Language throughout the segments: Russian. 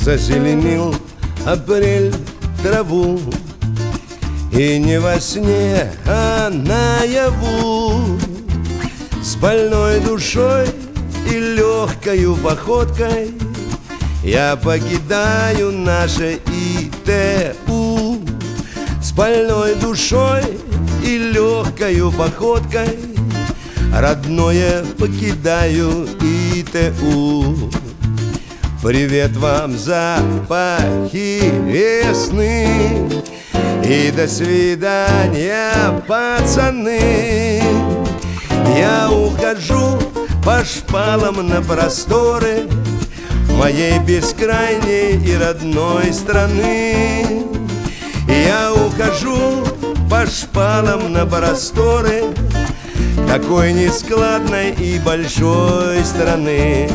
зазеленил апрель траву. И не во сне, а наяву, с больной душой и легкою походкой я покидаю наше ИТУ. С больной душой и легкою походкой родное покидаю ИТУ. Привет вам, запахи весны, и до свидания, пацаны. Я ухожу по шпалам на просторы моей бескрайней и родной страны. Я ухожу по шпалам на просторы такой нескладной и большой страны.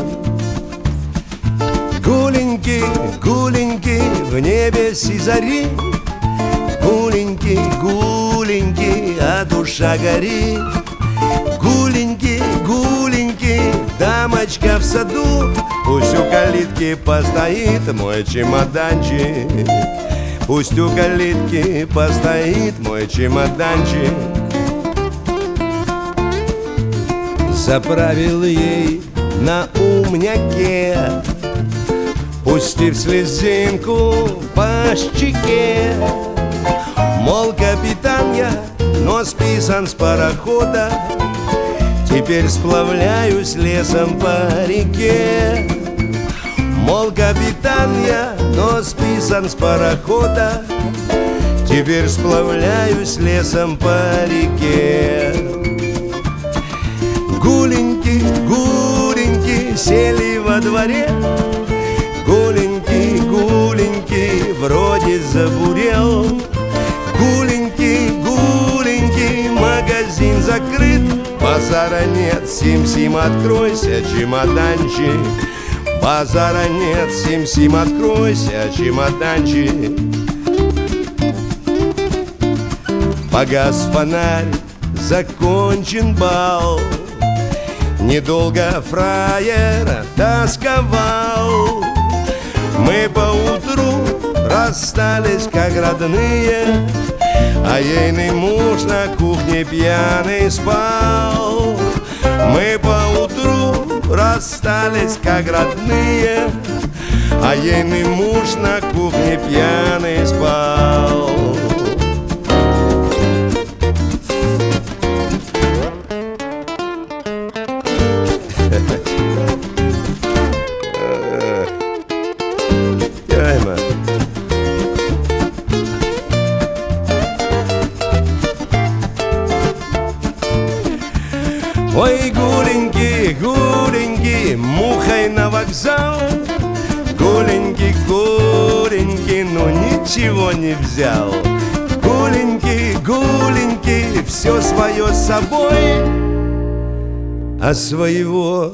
Гуленьки, гуленьки в небе сизари, гуленьки, гуленьки, а душа горит. Гуленьки, гуленьки, дамочка в саду, пусть у калитки постоит мой чемоданчик. Пусть у калитки постоит мой чемоданчик. Заправил ей на умняке, пустив слезинку по щеке. Мол, капитан я, но списан с парохода, теперь сплавляюсь лесом по реке. Мол, капитан я, но списан с парохода, теперь сплавляюсь лесом по реке. Гуленьки, гуленьки сели во дворе, гуленьки, гуленьки вроде забурел. Гуленьки, гуленьки, магазин закрыт, базара нет, сим-сим, откройся, чемоданчик. Базара нет, сим-сим, откройся, чемоданчик. Погас фонарь, закончен бал, недолго фраер тосковал. Мы поутру расстались как родные, а ейный муж на кухне пьяный спал. Мы поутру расстались как родные, а ейный муж на кухне пьяный спал. Ой, гуленьки, гуленьки, мухой на вокзал. Гуленьки, гуленьки, но ничего не взял. Гуленьки, гуленьки, все свое с собой, а своего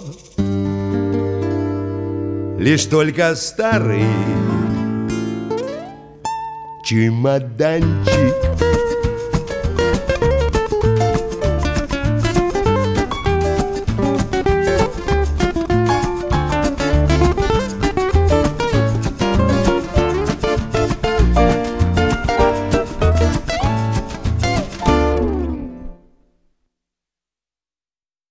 лишь только старый чемоданчик.